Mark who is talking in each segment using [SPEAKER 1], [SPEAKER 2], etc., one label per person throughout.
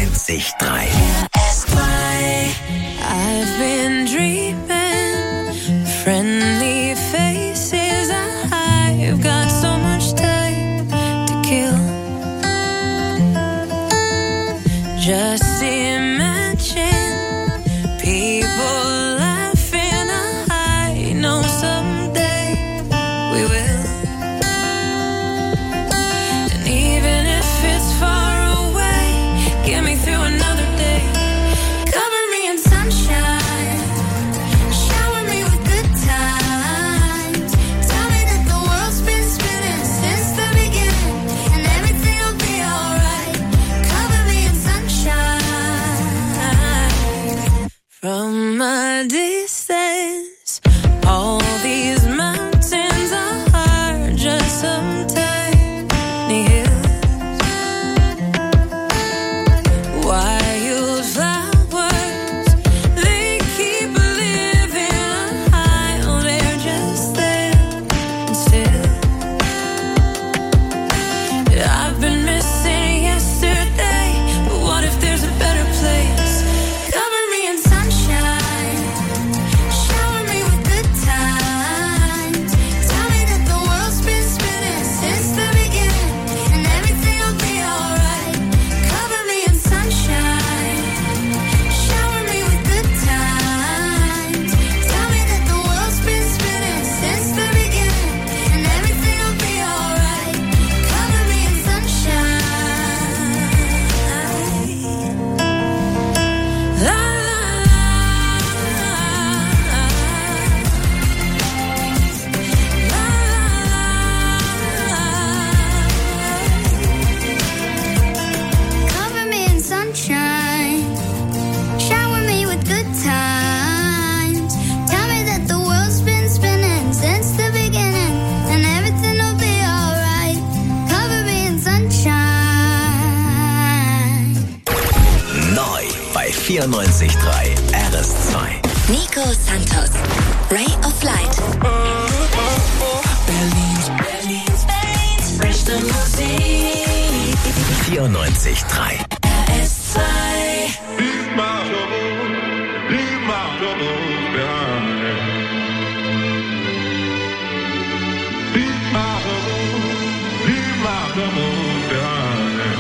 [SPEAKER 1] 94.3
[SPEAKER 2] I've been dreaming, friendly faces. I've got so much time to kill. Just imagine people laughing. I know someday we will. And even if it's far away, get me through another day. Cover me in sunshine, shower me with good times. Tell me that the world's been spinning since the beginning, and everything will be alright. Cover me in sunshine. From a distance, all these mountains are just some tiny hills. Wildflowers, they keep living high. Oh, they're just there and still. I've been missing yesterday, but what if there's a better place? Cover me in sunshine, shower me with good times. Tell me that the world's been spinning since the beginning, and everything will be alright. Cover me in sunshine, shower me with good times. Tell me that the world's been spinning since the beginning, and everything will be alright. Cover me in sunshine. La la Cover me in sunshine, shower me with good times. Tell me that the world's been spinning since the beginning, and everything will be alright. Cover me in sunshine.
[SPEAKER 1] Neu bei 94.3 RS2.
[SPEAKER 3] Nico Santos, Ray of Light.
[SPEAKER 2] Berlin's beste Musik.
[SPEAKER 1] 94.3
[SPEAKER 2] RS2.
[SPEAKER 4] Leave my troubles behind. Leave my troubles behind.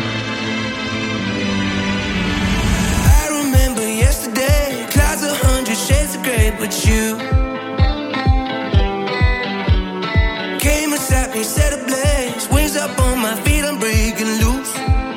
[SPEAKER 5] I remember yesterday, clouds 100 shades of gray, but you came and sat me, set ablaze, wings up on my feet, I'm breaking loose.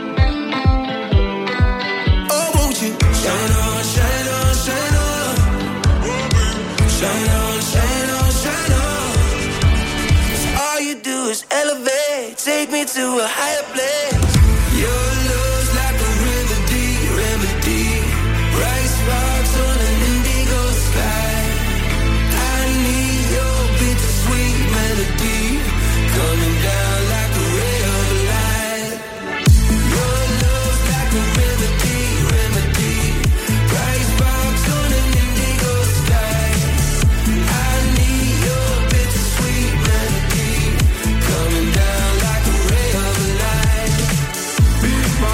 [SPEAKER 5] Oh, won't you shine on, shine on, shine on, shine on, shine on, shine on. 'Cause all you do is elevate, take me to a higher place. Your love's like a remedy, remedy. Bright sparks on an indigo sky. I need your bittersweet melody coming down like a ray of light. Your love's like a remedy, remedy. Bright sparks on an indigo sky. I need your bittersweet melody coming down like a ray of light.
[SPEAKER 4] Leave my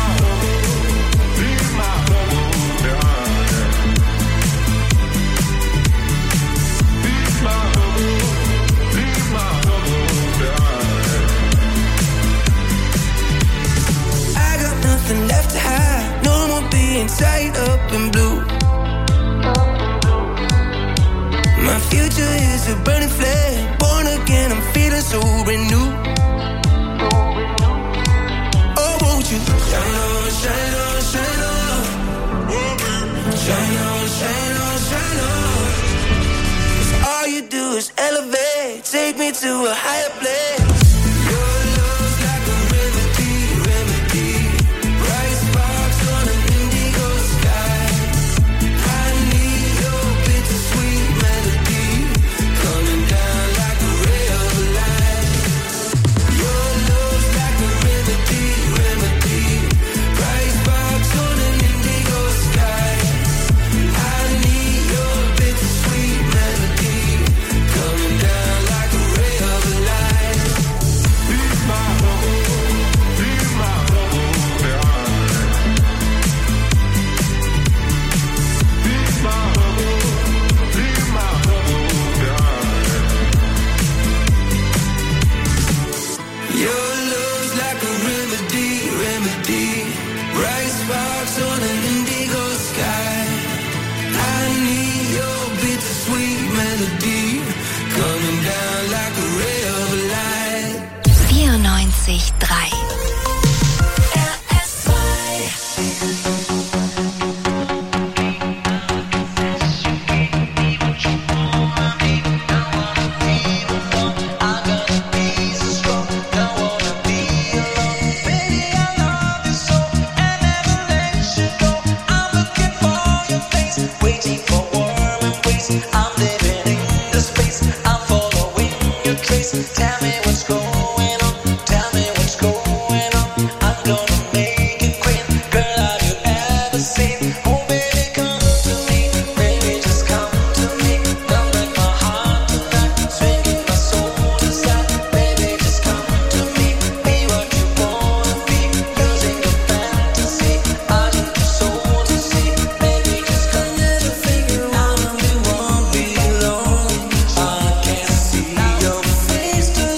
[SPEAKER 4] troubles behind. Leave my troubles behind.
[SPEAKER 5] I got nothing left to hide. No more being tied up in blue. My future is a burning flame. Born again, I'm feeling so brand new. Oh, won't you shine on, shine on, shine on, shine on, shine on, shine on. 'Cause all you do is elevate, take me to a higher place. Your love's like a remedy, remedy. Bright sparks on an indigo sky. I need your bittersweet melody coming down like a ray of light. Your love's like a remedy, remedy. Bright sparks on an indigo sky. I need your bittersweet melody coming down like a ray of light. Face to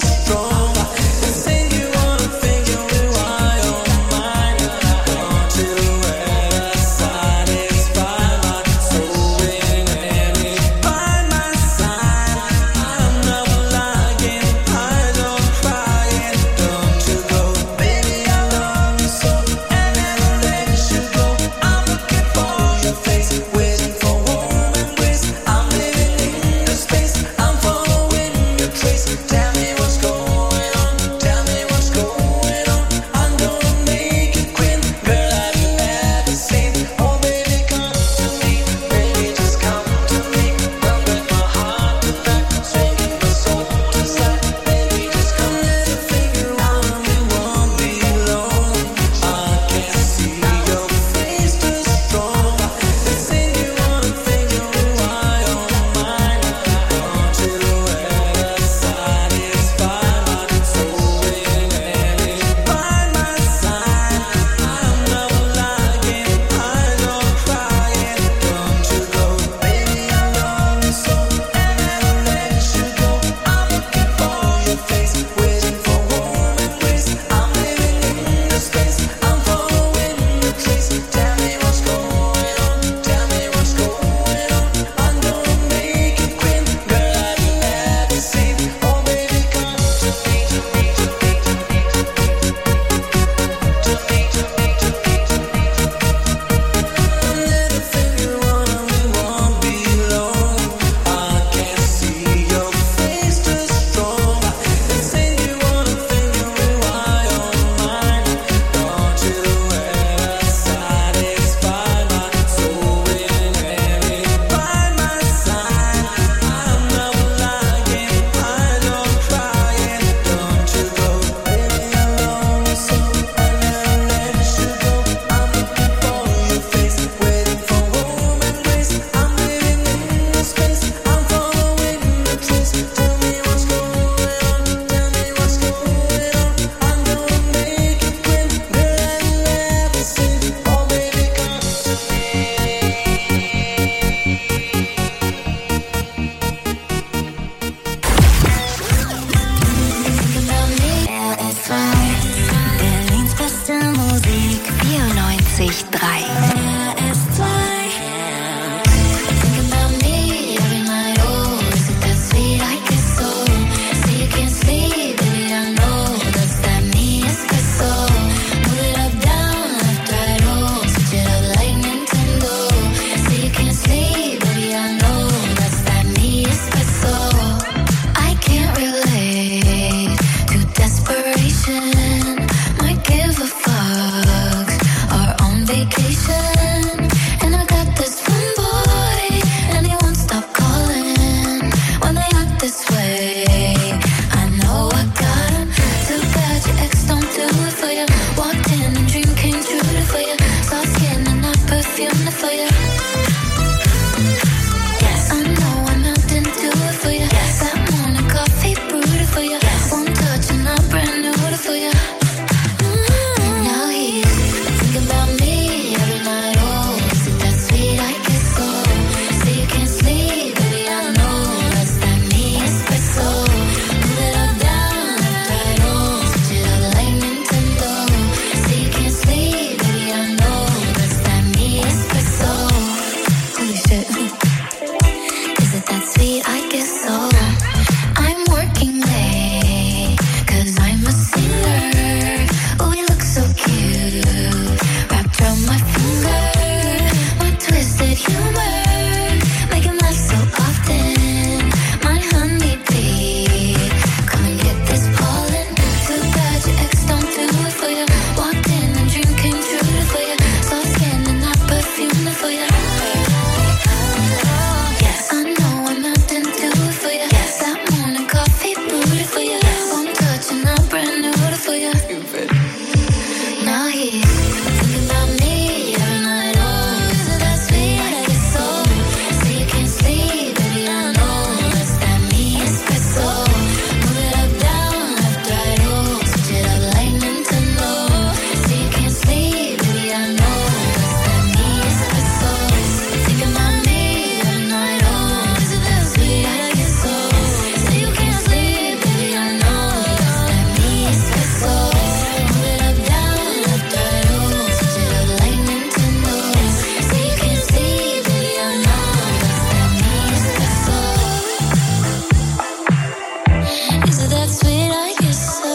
[SPEAKER 2] did I get so?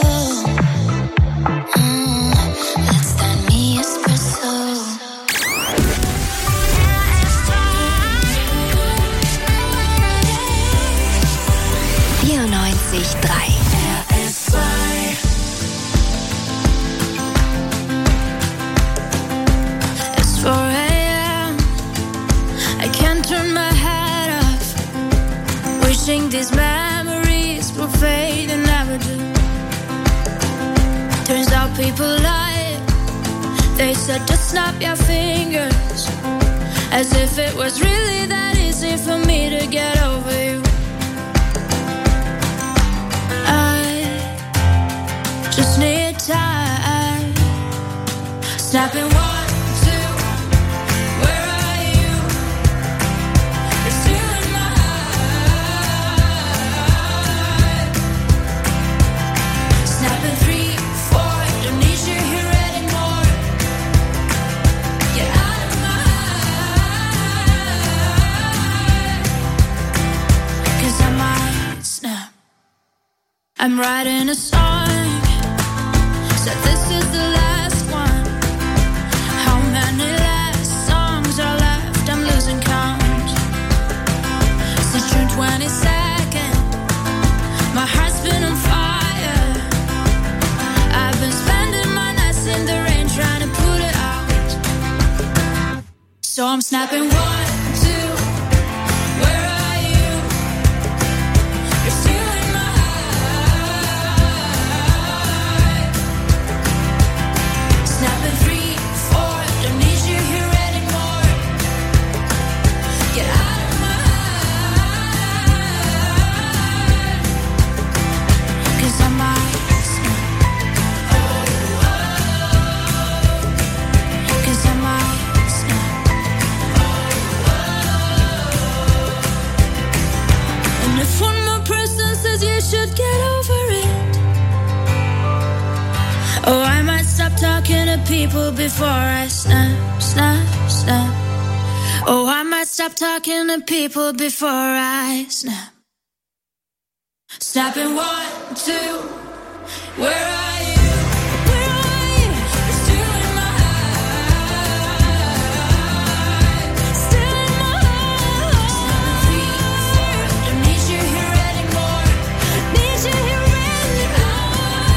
[SPEAKER 2] Let's start me espresso.
[SPEAKER 3] 94.3
[SPEAKER 2] It's 4 a.m. I can't turn my head off. Wishing these memories will fade and never do. Turns out people lie. They said just snap your fingers, as if it was really that easy for me to get over you. I just need time. Snapping 1, 2. Where are you? You're still in my heart. Snapping 3, 4. Don't need you here anymore. Get out of my heart. 'Cause I might snap. I'm writing a song. Said this is the last one. How many last songs are left? I'm losing count. Since June 22nd, my heart's been on fire. I've been spending my nights in the rain trying to put it out. So I'm snapping 1, 2. Where are you? You're still in my heart. Snapping 3, 4. Don't need you here anymore. Get out of my heart. 'Cause I might snap. 'Cause I might snap. And if one more person says you should get over it, oh, I might stop talking to people before I snap, snap, snap. Oh, I might stop talking to people before I snap. Snapping 1, 2. Where are you? Where are you? You're still in my heart. Still in my heart. Snapping 3, 4. Don't need you here anymore. Need you here anymore.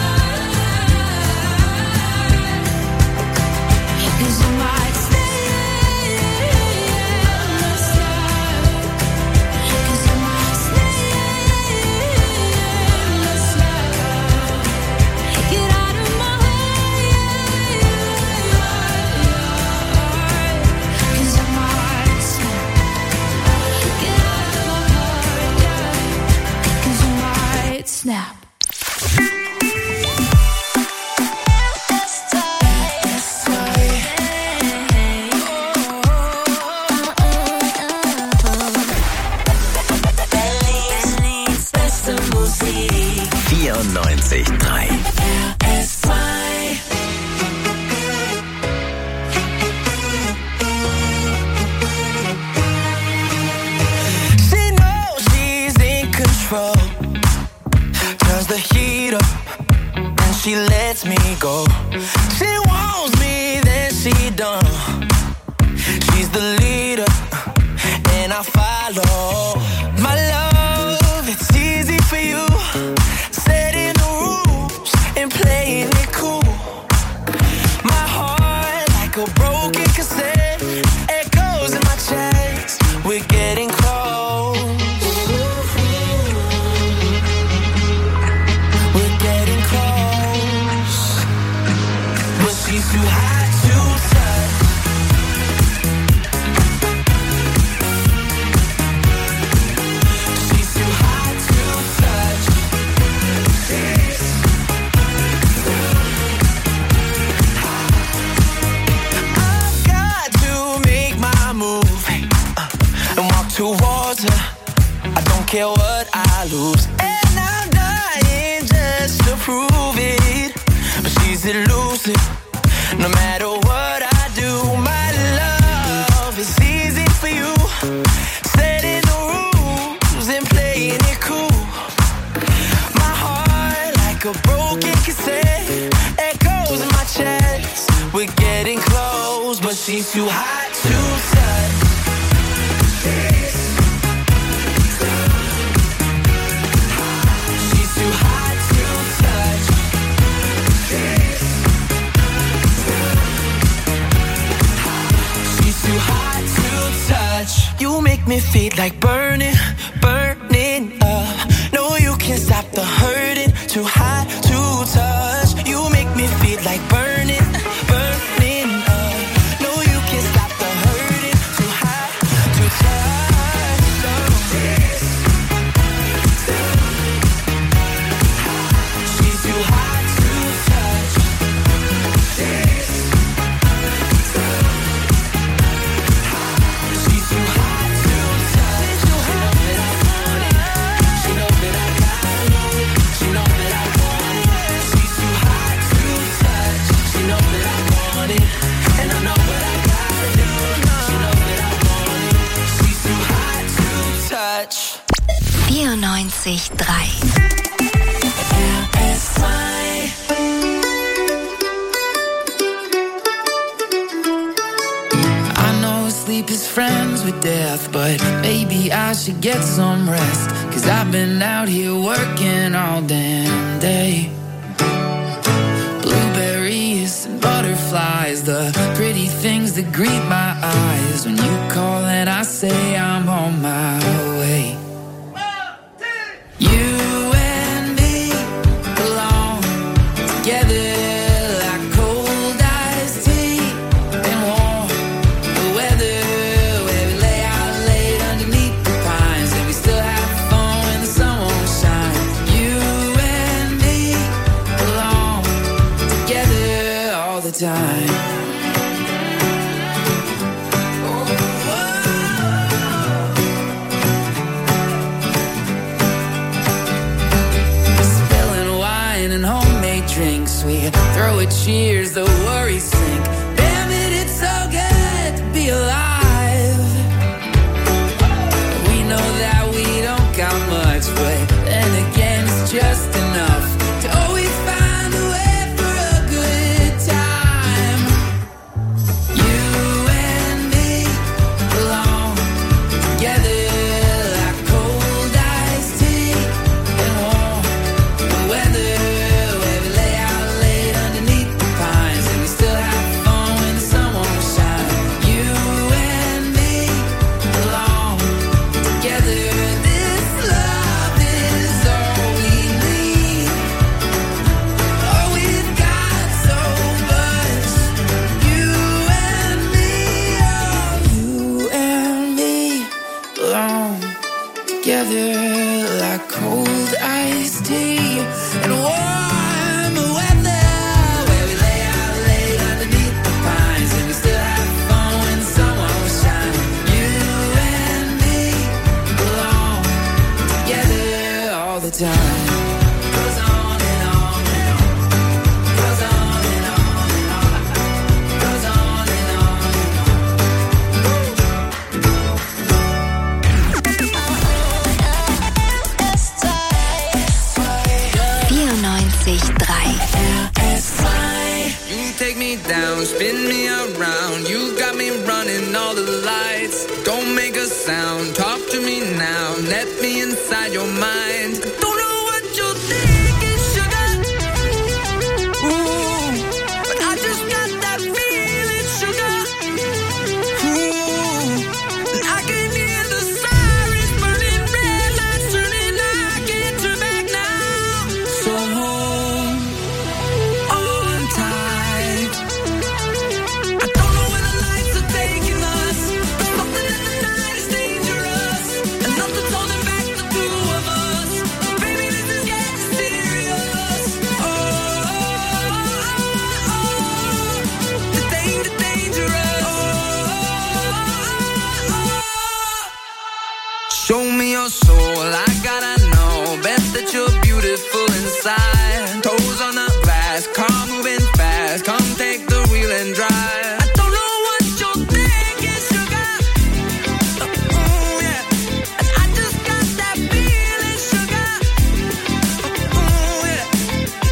[SPEAKER 2] 'Cause I might stay in the sun. 'Cause I might stay in the sun. Get out of my heart. 'Cause I might snap. Get out of my heart, yeah. 'Cause I might snap. Beste Musik.
[SPEAKER 1] 94.3.
[SPEAKER 5] She knows she's in control. Turns the heat up and she lets me go. She wants me, then she don't. She's the leader and I follow. My love, it's easy for you. Setting the rules and playing it cool. My heart like a broken cassette, echoes in my chest. We're getting close. We're getting close. But she's too hot to touch. She's too hot to touch. I've got to make my move and walk towards her. I don't care what I lose, and I'm dying just to prove it. But she's elusive, no matter what I do. My love is easy for you. Setting the rules and playing it cool. My heart like a broken cassette. Echoes in my chest. We're getting close, but she's too hot to touch. She's too hot to touch. She's too hot to touch. You make me feel like burning, burning up. No, you can't stop the hurting. Too hot to touch. You make me feel like burning, burning up. No, you can't stop the hurting. Too hot to touch. She's too hot to touch. She's too hot to touch. She knows that I want it. She knows that I got it. She knows that I want it. She's too hot to touch. She knows that I want it. And I know what I gotta do. She knows that I want it. She's too hot to touch.
[SPEAKER 3] 94.3
[SPEAKER 5] I know sleep is friends with death, but maybe I should get some rest. 'Cause I've been out here working all damn day. Blueberries and butterflies, the pretty things that greet my eyes. When you call and I say I'm on my way. You and me belong together like cold iced tea and warm the weather, where we lay out late underneath the pines and we still have fun when the sun won't shine. You and me belong together all the time. Spilling wine and homemade drinks, we throw a cheers, the worries sink. Damn it, it's so good to be alive. We know that we don't got much, but then again it's just enough to always find a way for a good time. You and me belong together like cold iced tea and warm the weather, where we lay out late underneath the pines and we still have fun when the sun won't shine. You and me belong together. This love is all we need. Oh, we've got so much. You and me, oh, you and me belong together like cold iced tea and warm weather, where we lay out late underneath the pines and we still have fun when the sun won't shine. You and me belong together all the time. Goes on and on and on. Goes on and on and on. Goes on and on and
[SPEAKER 6] You take me down, spin me around. You got me running all the lights. Don't make a sound, talk to me now. Let me inside your mind. Don't know what you're thinking, sugar. Ooh, but I just got that feeling, sugar. Ooh, and I can hear the sirens burning, red lights turning. I can't turn back now. So hold on tight. I don't know where the lights are taking us, but something in the night is dangerous, and nothing's holding back the two of us. Baby, this is getting serious. Oh, the dangerous. Show me your soul, I gotta know. Bet that you're beautiful inside. Toes on the glass, car moving fast. Come take the wheel and drive. I don't know what you're thinking, sugar. Yeah. And I just got that feeling, sugar. Yeah.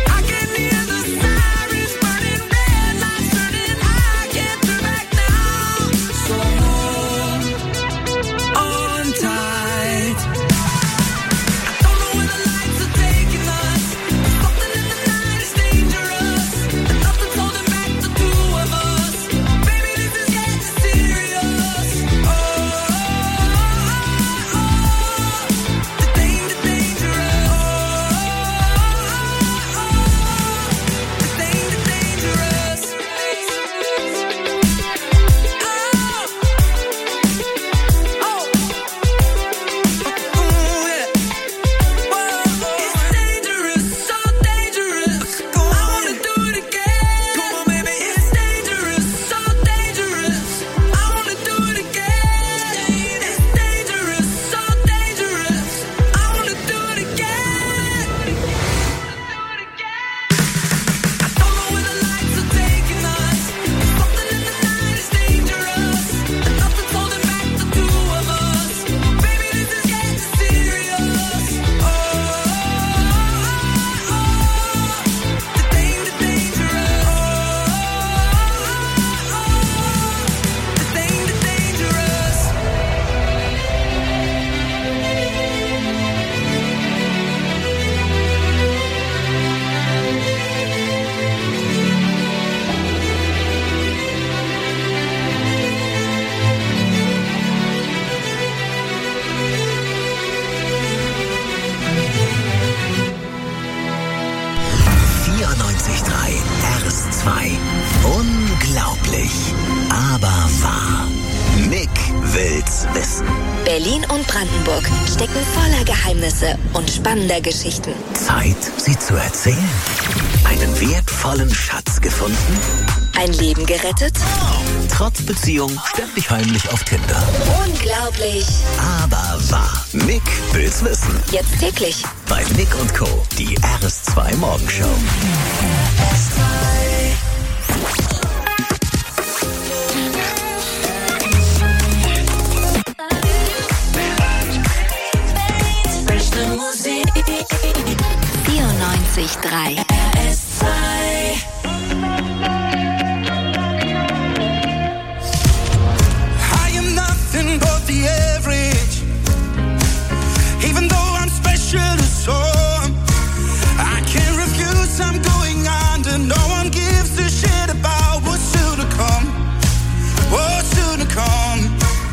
[SPEAKER 1] 94.3 RS2. Unglaublich, aber wahr. Nick will's wissen.
[SPEAKER 3] Berlin und Brandenburg stecken voller Geheimnisse und spannender Geschichten.
[SPEAKER 1] Zeit, sie zu erzählen. Einen wertvollen Schatz gefunden?
[SPEAKER 3] Ein Leben gerettet?
[SPEAKER 1] Trotz Beziehung ständig heimlich auf Tinder.
[SPEAKER 3] Unglaublich.
[SPEAKER 1] Aber wahr. Nick will's wissen.
[SPEAKER 3] Jetzt täglich.
[SPEAKER 1] Bei Nick und Co. Die RS2 Morgenshow.
[SPEAKER 2] Beste Musik.
[SPEAKER 3] 94.3
[SPEAKER 2] RS2.
[SPEAKER 5] I am nothing but the average. Even though I'm special to some, I can't refuse, I'm going under. No one gives a shit about what's soon to come. What's soon to come.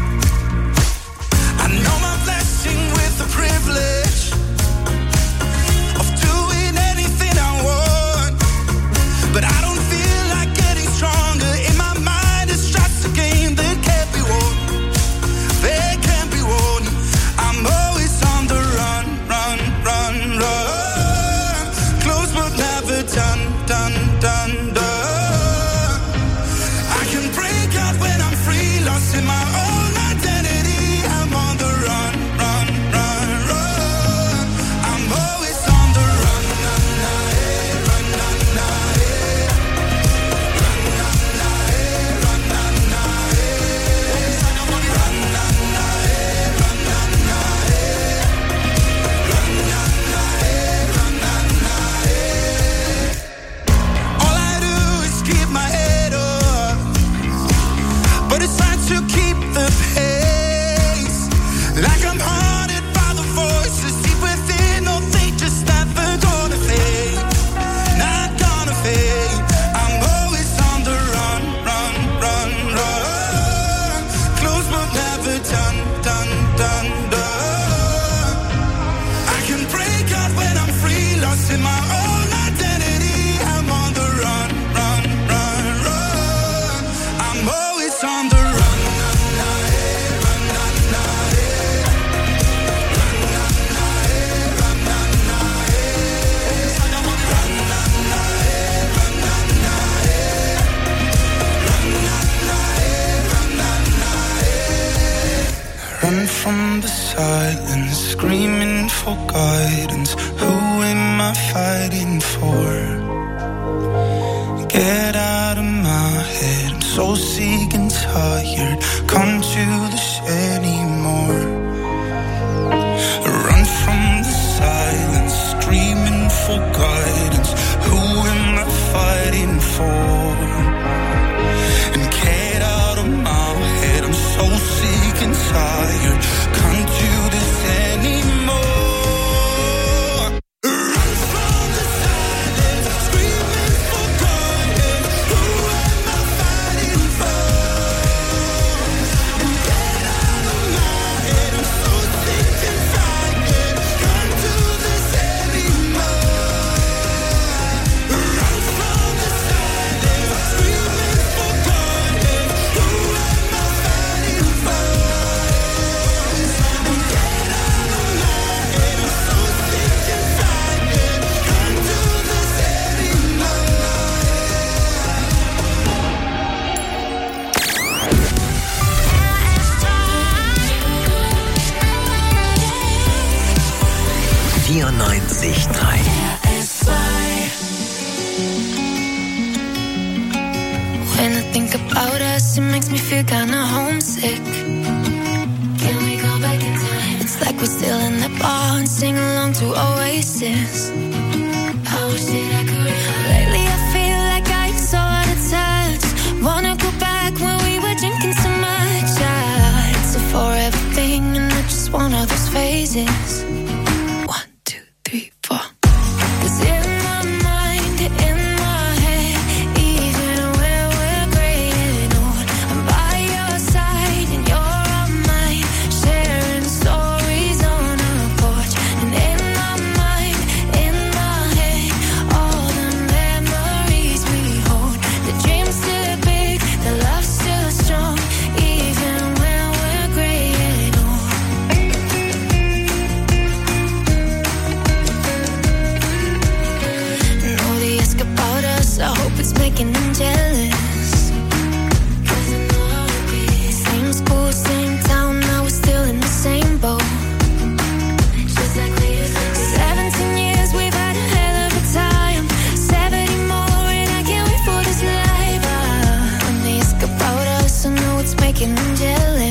[SPEAKER 5] I know my blessing with the privilege of doing anything I want, but I don't feel like getting stronger. In my mind it's just a game that can't be won. They can't be won. I'm always on the run, run, run, run. Close but never done, done, done, done. I can break out when I'm free, lost in my own identity. I'm on the run, run, run, run. I'm always on the run, run, run, run, run, all I do is keep my head up, but it's hard to keep the pace. Like I'm haunted by the voices deep within. No, they just never gonna fade. Not gonna fade. I'm always on the run, run, run, run. Close but never done, done, done, done. I can break out when I'm free, lost in my own identity. I'm on the run, run, run, run. I'm always on the run. Run from the silence, screaming for guidance. Who am I fighting for? Get out of my head, I'm so sick and tired. Come to this anymore. Run from the silence, screaming for guidance. Who am I fighting for? And get out of my head, I'm so sick and tired. Can't do this anymore. Run from the silence, screaming for guidance. Who am I fighting for? And get out of my head, I'm so sick and tired. Can't do this anymore. Run from the silence, screaming for guidance. Who am I fighting for? And get out of my head, I'm so sick and tired. Can't do this anymore.
[SPEAKER 1] 94.3
[SPEAKER 2] When I think about us, it makes me feel kinda homesick. Can we go back in time? It's like we're still in the bar and sing along to Oasis. I wish that I could. Lately I feel like I'm so out of touch. Wanna go back when we were drinking so much. It's a forever thing and I just want all those phases. 1, 2, 3, 4. 'Cause in my mind, in my head, even when we're great and old, I'm by your side and you're on mine, sharing stories on our porch. And in my mind, in my making them jealous. Same school, same town, now we're still in the same boat. 17 years, we've had a hell of a time. 70 more, and I can't wait for this life. When they ask about us, I know it's making them jealous.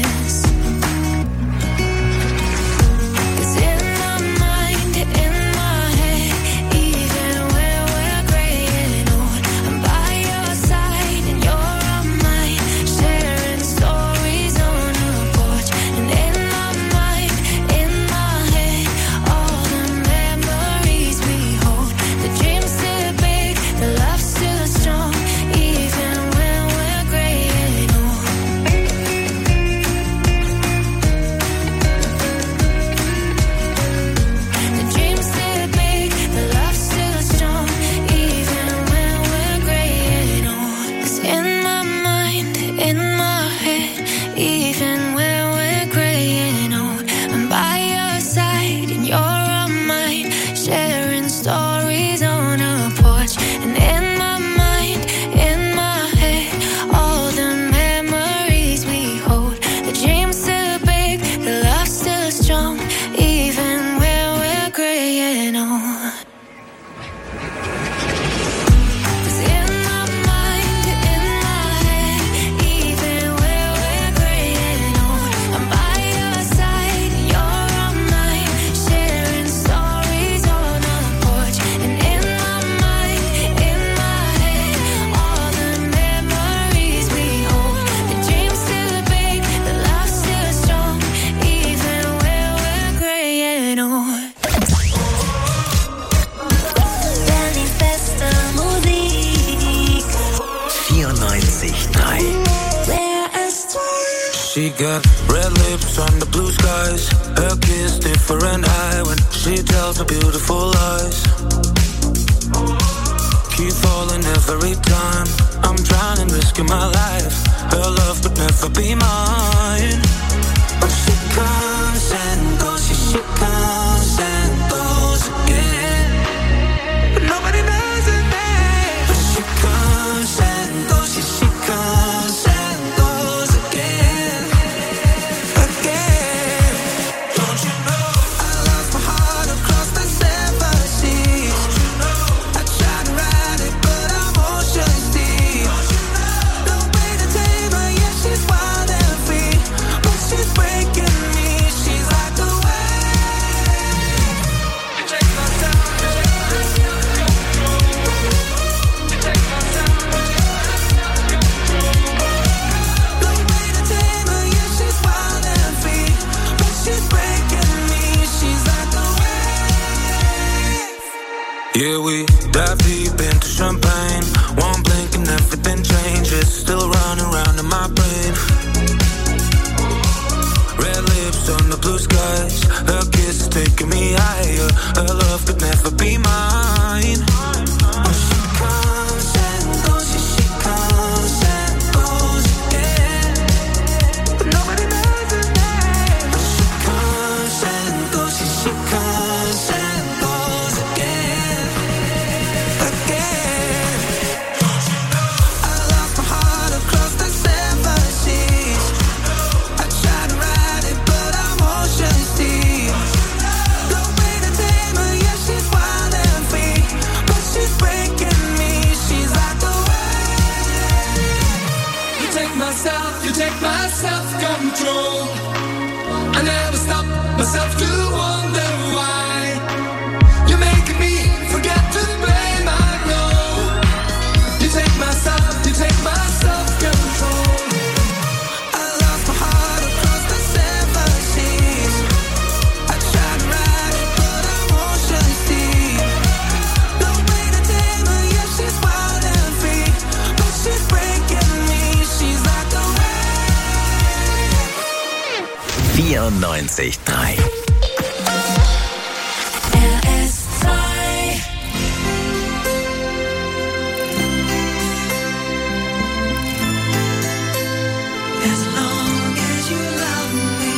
[SPEAKER 5] She got red lips on the blue skies. Her kiss different eye when she tells her beautiful lies. Keep falling every time. I'm trying and risking my life. Her love could never be mine. But she comes and goes, she comes and goes again. But nobody knows her name. But she comes and goes, she comes and goes again. Again. Don't you know I lost my heart across the seven seas? I tried to ride it, but I'm ocean deep. No way to tame her, yeah, she's wild and free. But she's breaking me, she's like the wave. You take my time, you take my time. No way to tame her, yeah, she's wild and free. But she's breaking me, she's like the wave. Yeah, we dive deep into champagne. One blink and everything changes. Still running around in my brain. Red lips on the blue skies. Her kiss is taking me higher. Her love could never be mine. But she comes and goes, yeah, she comes and goes again. But nobody knows her name. But she comes and goes, yeah, she comes and goes again. Again. I lost my heart across the seven seas. I tried to ride it, but I'm ocean deep. No way to tame her, yeah, she's wild and free. But she's breaking me, she's like the wave.
[SPEAKER 6] You take my self-control. I never stop myself to wonder why. You're making me forget to blame, I know. You take my self-control.
[SPEAKER 5] I lost my heart across the seven seas. I tried to ride it, but I'm ocean deep. No way to tame her, yeah, she's wild and free. But she's breaking me, she's like the wave.
[SPEAKER 1] 94.3
[SPEAKER 5] As long as you love me.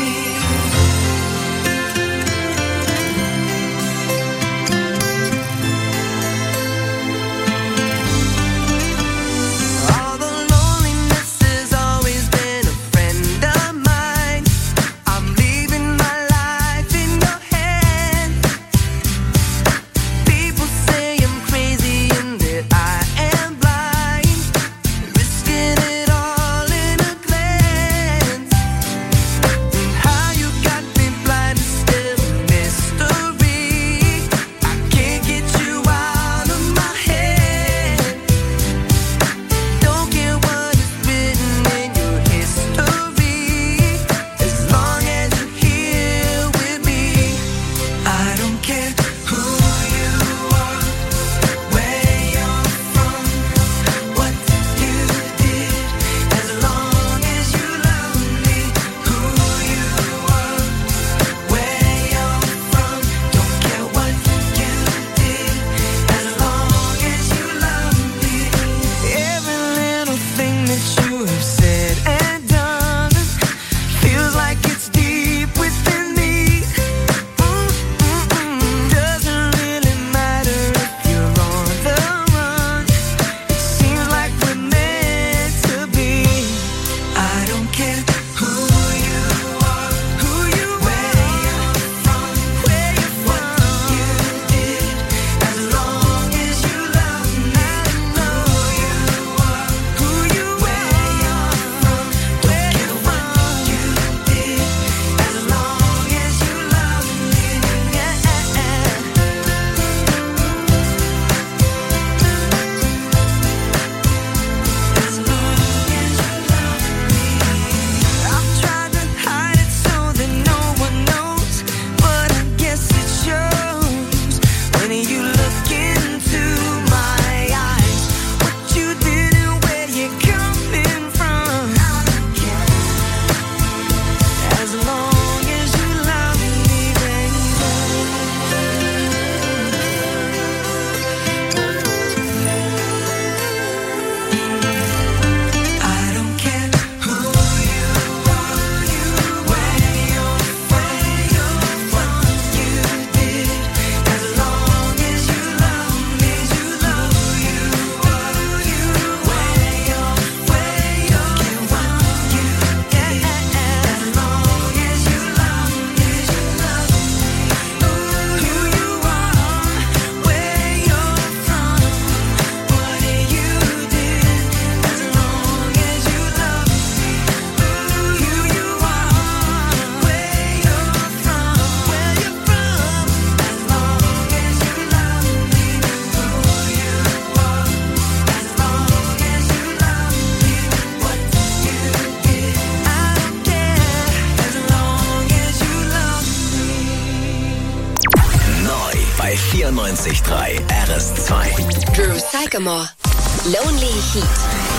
[SPEAKER 1] 94.3 RS2.
[SPEAKER 3] Drew Sycamore. Lonely Heat.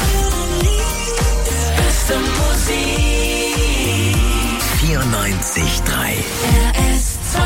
[SPEAKER 2] Beste Musik.
[SPEAKER 1] 94.3
[SPEAKER 2] RS2.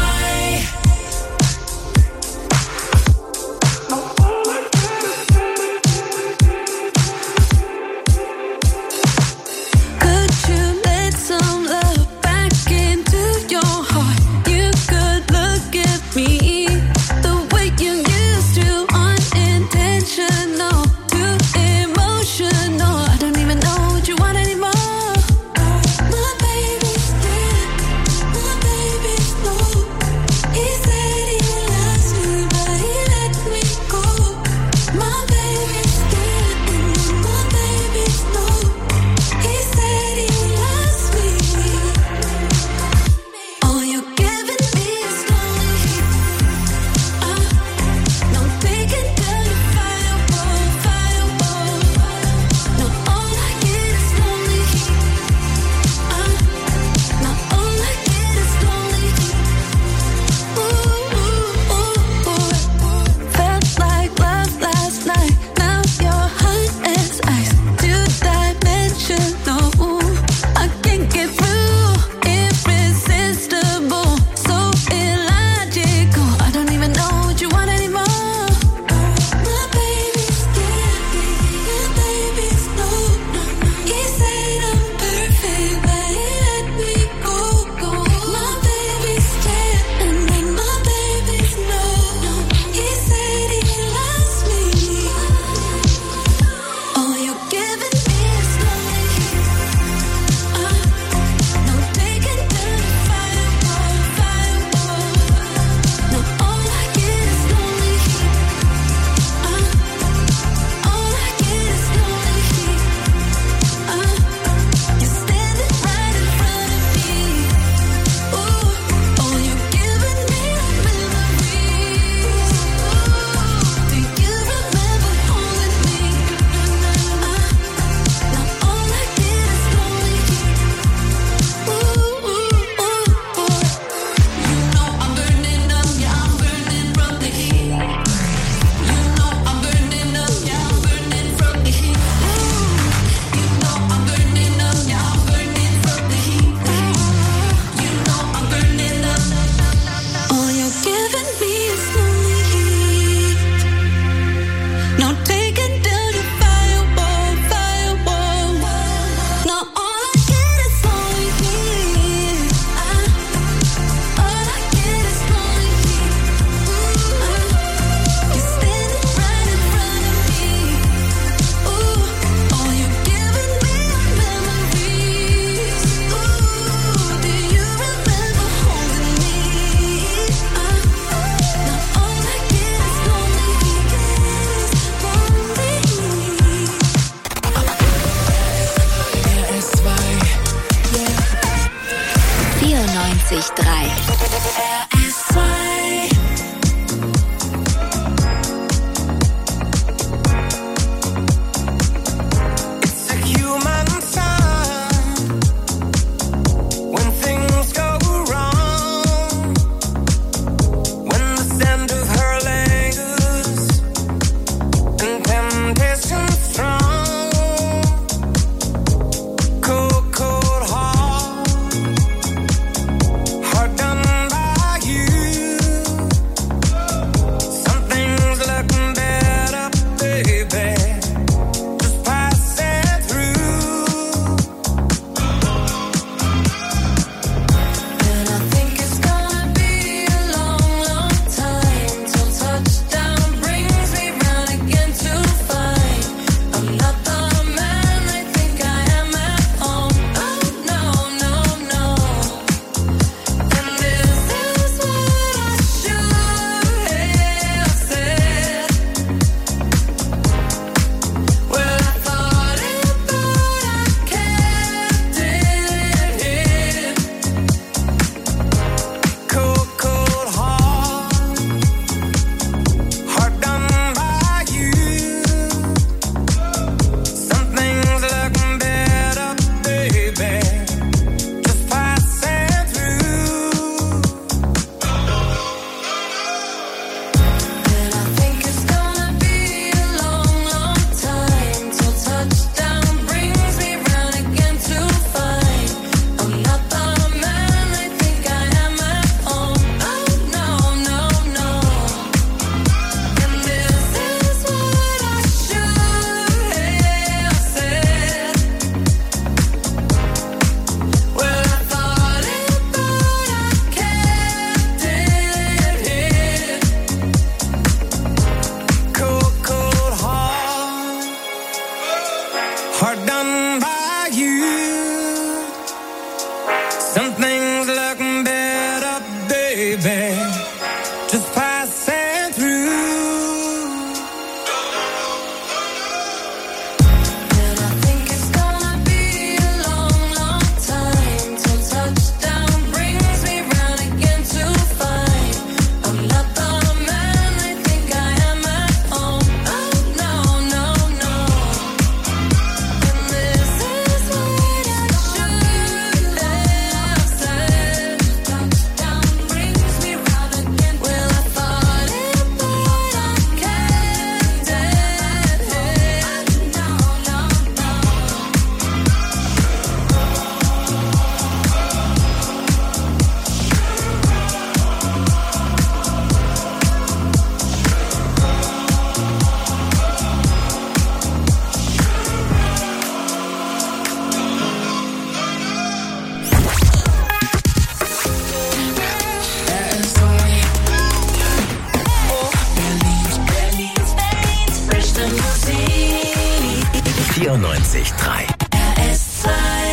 [SPEAKER 1] 94,3.
[SPEAKER 2] RS2.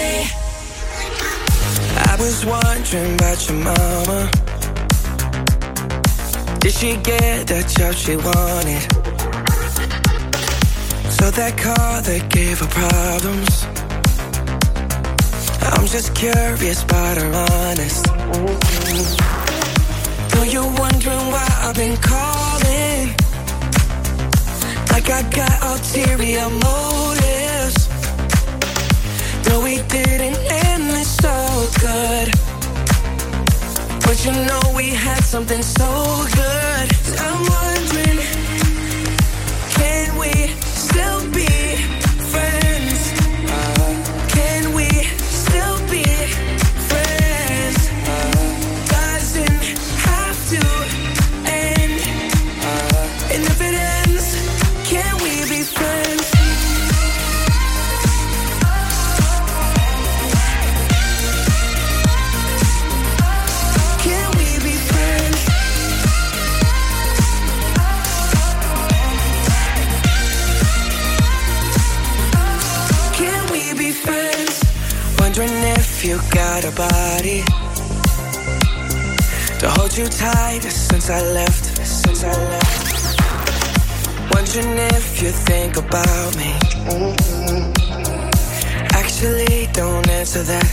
[SPEAKER 5] I was wondering about your mama. Did she get that job she wanted? So that car that gave her problems. I'm just curious about her honest. Though you're wondering why I've been calling, like I got ulterior motives. No, we didn't end this so good, but you know we had something so good. I'm wondering, can we still be friends? Can we still be friends? Doesn't have to end. And if it ends, can we be friends? Can we be friends? Can we be friends? Wondering if you got a body to hold you tight since I left. Wondering if you think about me. Actually, don't answer that.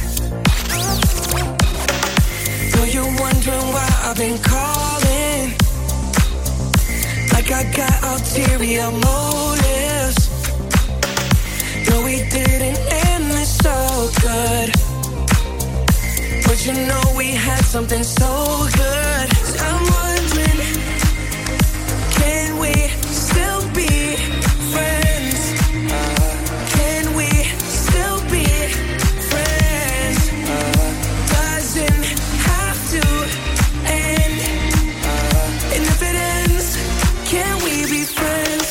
[SPEAKER 5] Though you're wondering why I've been calling, like I got ulterior motives. No, we didn't end this so good, but you know we had something so good. I'm wondering, can we still be friends? Can we still be friends? Doesn't have to end. And if it ends, can we be friends?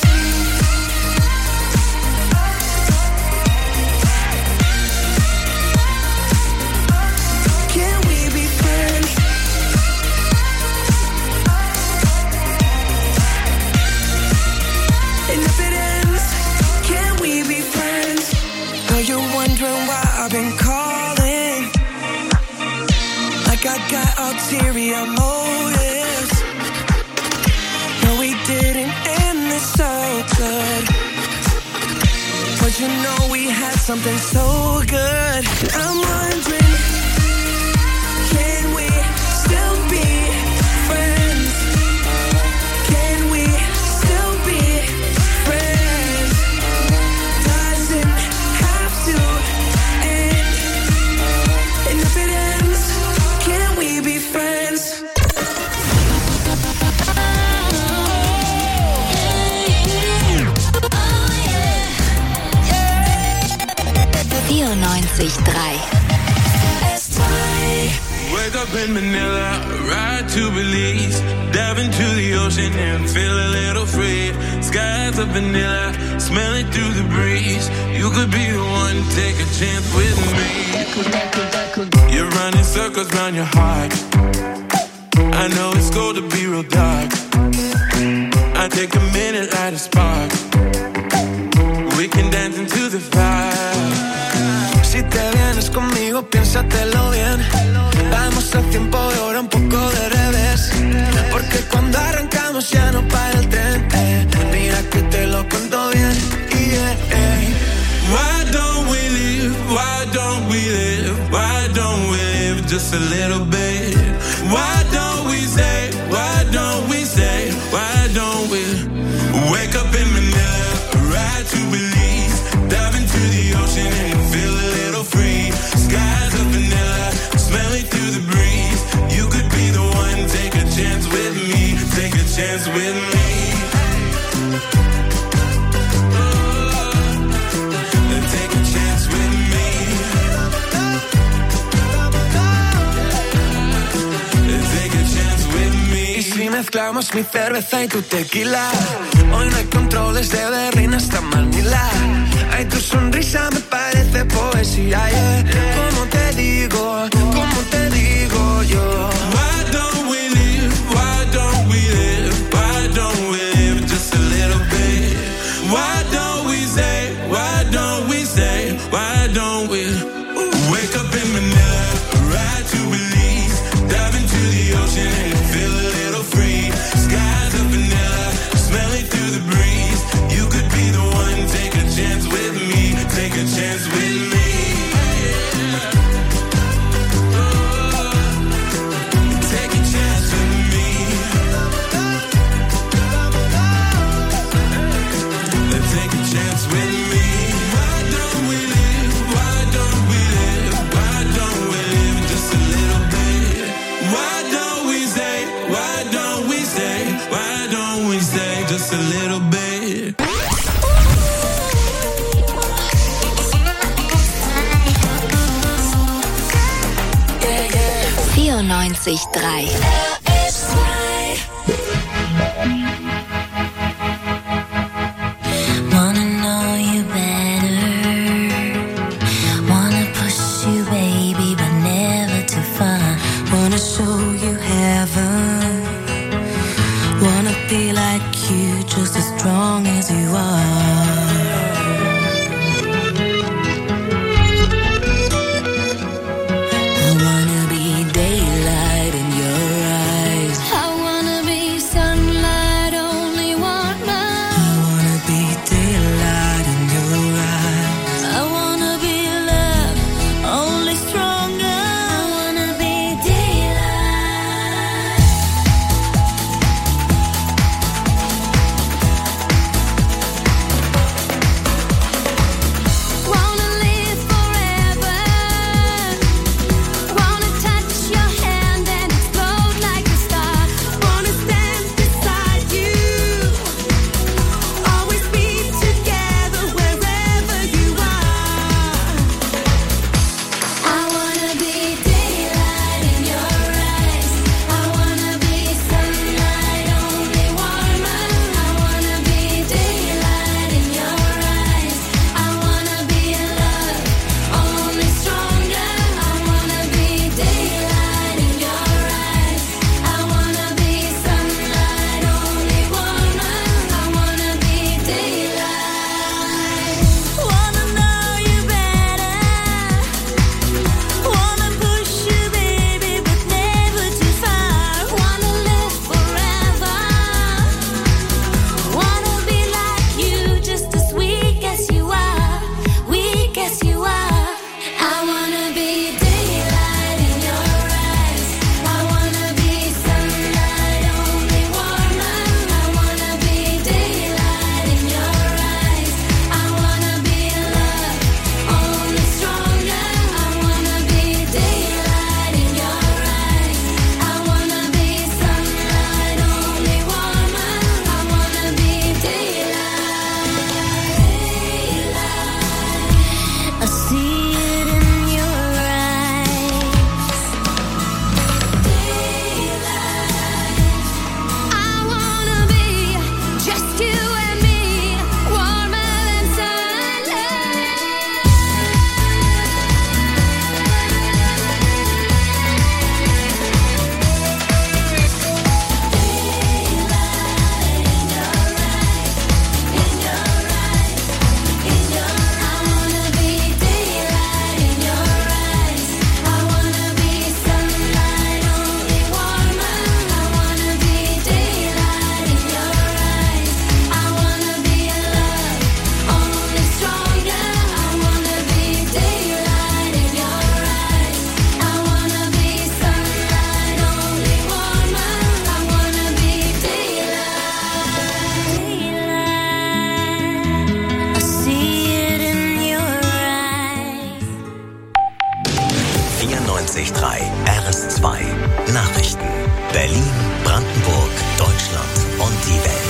[SPEAKER 5] Can we be friends? And if it ends, can we be friends? Though you're wondering why I've been calling, like I got ulterior motives. No, we didn't end this so good, but you know we had something so good. I'm wondering, can we still be friends? Can we still be friends? Doesn't have to end. And if it ends, can we be friends?
[SPEAKER 3] Dio 93.
[SPEAKER 4] Wake up in Manila, ride to Belize, dive into the ocean and feel a little free. Skies of vanilla, smell it through the breeze. You could be the one, take a chance with me. You're running circles round your heart. I know it's cold to be real dark. I take a minute, light a spark. We can dance into the fire.
[SPEAKER 5] Si te vienes conmigo, piénsatelo bien. Vamos al tiempo de ahora un poco de revés, porque cuando arrancamos ya no para el tren. Mira que te lo cuento bien.
[SPEAKER 4] Why don't we live? Why don't we live? Why don't we live just a little bit? Why don't we say? Why don't we say? Why don't we wake up in Manila, ride to Belize, dive into the ocean and feel a little free. Skies of vanilla, smell it through the breeze. You could be the one, take a chance with me, take a chance with me. Take a chance with me. Take a chance with me.
[SPEAKER 5] Y si mezclamos mi cerveza y tu tequila, hoy no hay controles de Berlín hasta Manila. Ay, tu sonrisa me parece poesía, yeah. ¿Cómo te digo yo?
[SPEAKER 4] Why don't we live? Why don't we live? Why don't we live just a little bit? Why don't we say? Why don't
[SPEAKER 3] 94.3.
[SPEAKER 2] Wanna know you better. Wanna push you, baby, but never too far. Wanna show you heaven. Wanna be like you, just as strong as you are. I wanna be daylight in your eyes. I wanna be sunlight, only one man. I wanna be daylight in your eyes. I wanna be love, only stronger. I wanna be daylight. Wanna live forever. Wanna touch your hand and explode like a star. Wanna stand beside you. Always be together wherever you are. I wanna be daylight in your eyes. I wanna be sunlight, only warmer. I wanna be daylight in your eyes. I wanna be love, only stronger. I wanna be daylight in your eyes. I wanna be sunlight, only warmer. I wanna be daylight. Wanna know you better. Wanna push you, baby, but never too far. Wanna live forever. Wanna be like you, just as weak as you are. Weak as you are. I wanna be daylight in your eyes. I wanna be sunlight, only warmer. I wanna be daylight in your eyes. I wanna be love, only stronger. I wanna be daylight in your eyes. I wanna be sunlight, only warmer. I wanna be daylight. I see it in your eyes. I wanna be just you and me, warmer than sunlight. I wanna be daylight in your eyes. I wanna be sunlight, only warmer. I wanna be daylight in your eyes. I wanna be love, only stronger. I wanna be daylight in your eyes. I wanna be sunlight, only warmer. I wanna be daylight. I see it in your eyes.
[SPEAKER 1] 94.3 RS2 Nachrichten. Berlin, Brandenburg, Deutschland und die Welt.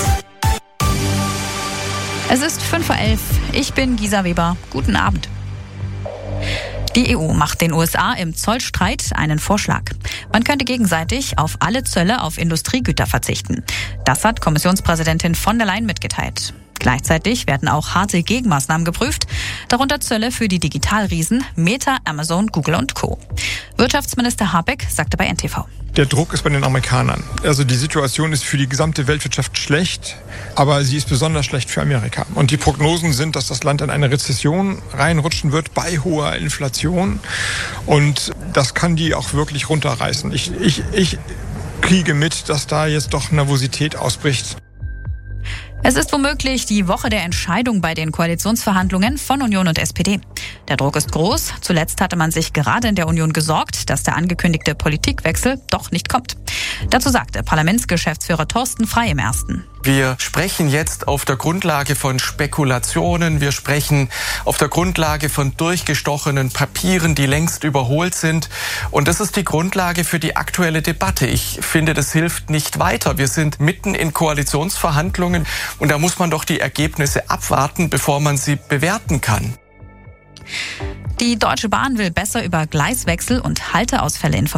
[SPEAKER 7] Es ist 5:11 Uhr. Ich bin Gisa Weber. Guten Abend. Die EU macht den USA im Zollstreit einen Vorschlag. Man könnte gegenseitig auf alle Zölle auf Industriegüter verzichten. Das hat Kommissionspräsidentin von der Leyen mitgeteilt. Gleichzeitig werden auch harte Gegenmaßnahmen geprüft, darunter Zölle für die Digitalriesen Meta, Amazon, Google und Co. Wirtschaftsminister Habeck sagte bei NTV.
[SPEAKER 8] Der Druck ist bei den Amerikanern. Also die Situation ist für die gesamte Weltwirtschaft schlecht, aber sie ist besonders schlecht für Amerika. Und die Prognosen sind, dass das Land in eine Rezession reinrutschen wird bei hoher Inflation. Und das kann die auch wirklich runterreißen. Ich kriege mit, dass da jetzt doch Nervosität ausbricht.
[SPEAKER 7] Es ist womöglich die Woche der Entscheidung bei den Koalitionsverhandlungen von Union und SPD. Der Druck ist groß. Zuletzt hatte man sich gerade in der Union gesorgt, dass der angekündigte Politikwechsel doch nicht kommt. Dazu sagte Parlamentsgeschäftsführer Thorsten Frey im Ersten.
[SPEAKER 9] Wir sprechen jetzt auf der Grundlage von Spekulationen. Wir sprechen auf der Grundlage von durchgestochenen Papieren, die längst überholt sind. Und das ist die Grundlage für die aktuelle Debatte. Ich finde, das hilft nicht weiter. Wir sind mitten in Koalitionsverhandlungen und da muss man doch die Ergebnisse abwarten, bevor man sie bewerten kann.
[SPEAKER 7] Die Deutsche Bahn will besser über Gleiswechsel und Halteausfälle informieren.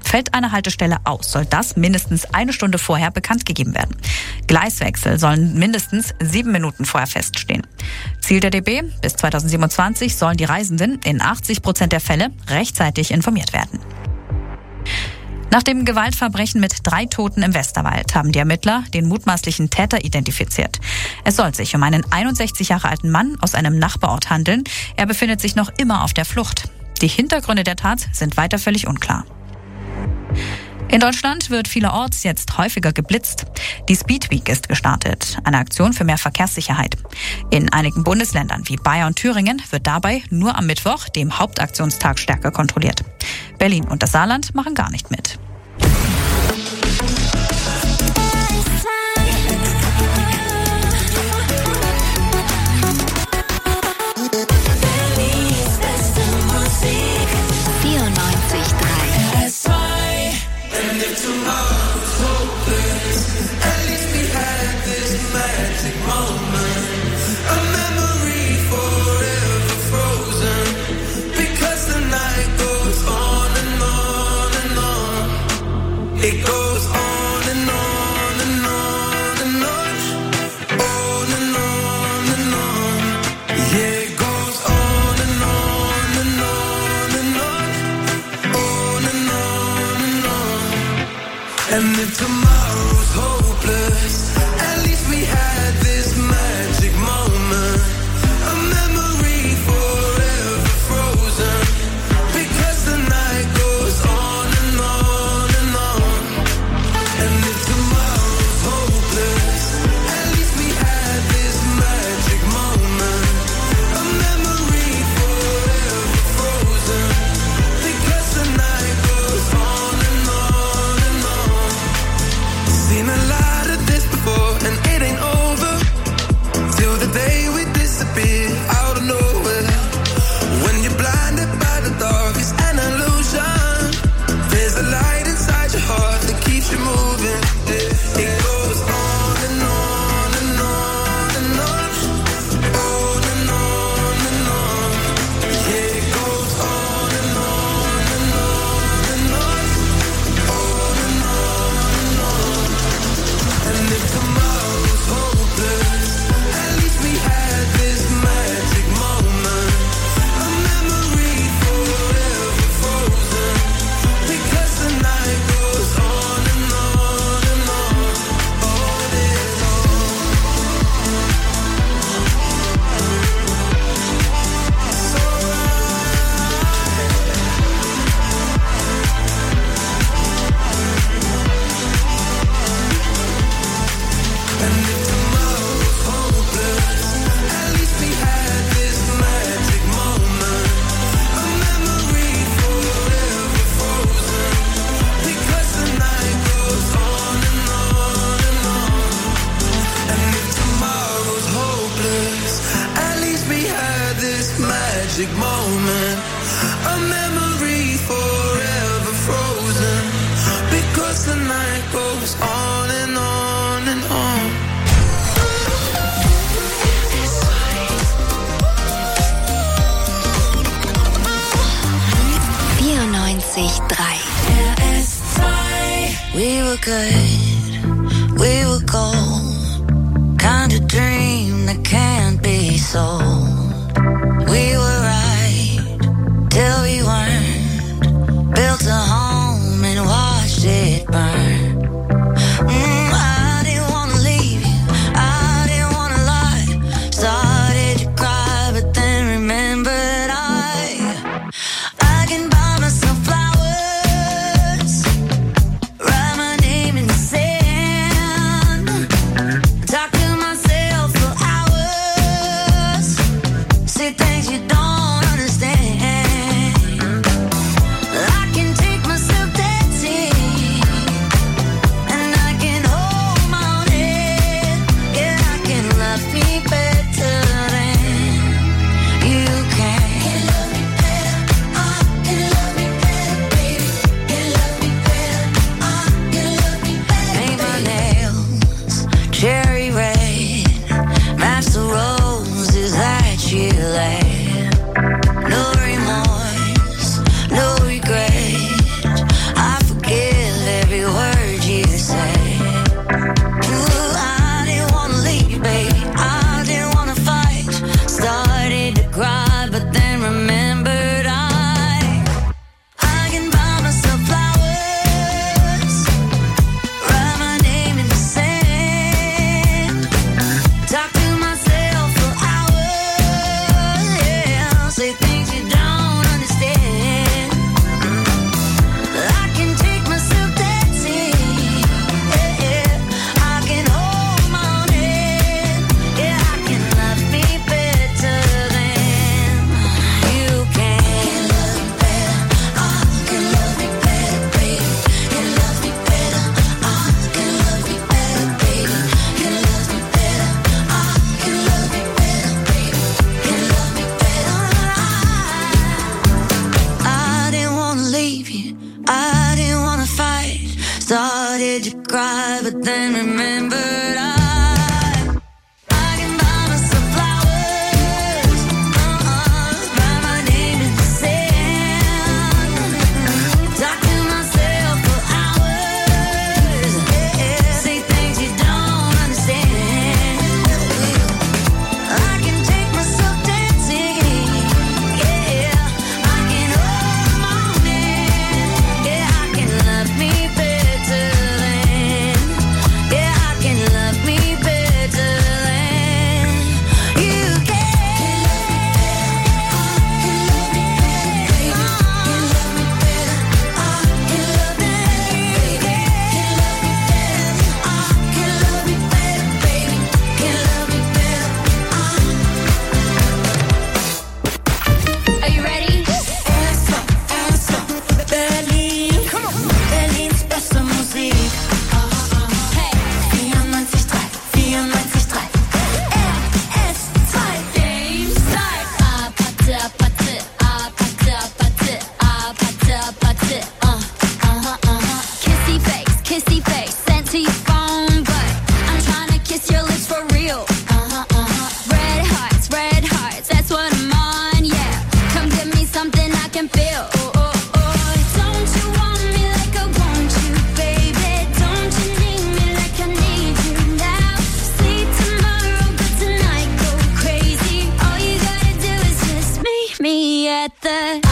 [SPEAKER 7] Fällt eine Haltestelle aus, soll das mindestens 1 Stunde vorher bekannt gegeben werden. Gleiswechsel sollen mindestens 7 Minuten vorher feststehen. Ziel der DB: bis 2027 sollen die Reisenden in 80% der Fälle rechtzeitig informiert werden. Nach dem Gewaltverbrechen mit 3 Toten im Westerwald haben die Ermittler den mutmaßlichen Täter identifiziert. Es soll sich um einen 61 Jahre alten Mann aus einem Nachbarort handeln. Er befindet sich noch immer auf der Flucht. Die Hintergründe der Tat sind weiter völlig unklar. In Deutschland wird vielerorts jetzt häufiger geblitzt. Die Speed Week ist gestartet, eine Aktion für mehr Verkehrssicherheit. In einigen Bundesländern wie Bayern und Thüringen wird dabei nur am Mittwoch, dem Hauptaktionstag, stärker kontrolliert. Berlin und das Saarland machen gar nicht mit.
[SPEAKER 5] It goes on and on and on and on, on and on and on. Yeah, it goes on and on and on and on and on and on. And if tomorrow's hopeless, at least we had this magic moment, a memory forever frozen, because the night goes on and on and on. And if tomorrow's hopeless, at least we had this magic moment, a memory forever frozen, because the night goes on and on and on. Seen a lot of this before, and it ain't over till the day we disappear out of nowhere. When you're blinded by the dark, it's an illusion. There's a light inside your heart that keeps you moving. It goes on and on and on and on, on and on and on. Yeah, it goes on and on and on and on, on and on and on. And if tomorrow's hopeless, at least we had this magic moment, a memory forever frozen, because the night goes on and on and on, on and on. And if tomorrow's hopeless, at least we had this magic moment, a memory forever frozen, because the night goes on and on and on. And if tomorrow's hopeless, at least we had this magic moment, a memory forever frozen, because the night goes on and on and on.
[SPEAKER 3] 94,3.
[SPEAKER 10] We were good, we were gold, kind of dream that can't be sold. We were right till we weren't, built a home and watched it burn. I didn't want to leave you, I didn't want to lie, started to cry but then remembered I can buy myself flowers, write my name in the sand, talk to myself for hours, say things you don't understand. I can take myself dancing, and I can hold my own head. Yeah, I can love me better than you can. Can love me better, can love me better, baby. Can love me better, can love me better. Paint my nails cherry red, match the roses that you laid. No remorse, no regret. I forget
[SPEAKER 2] at the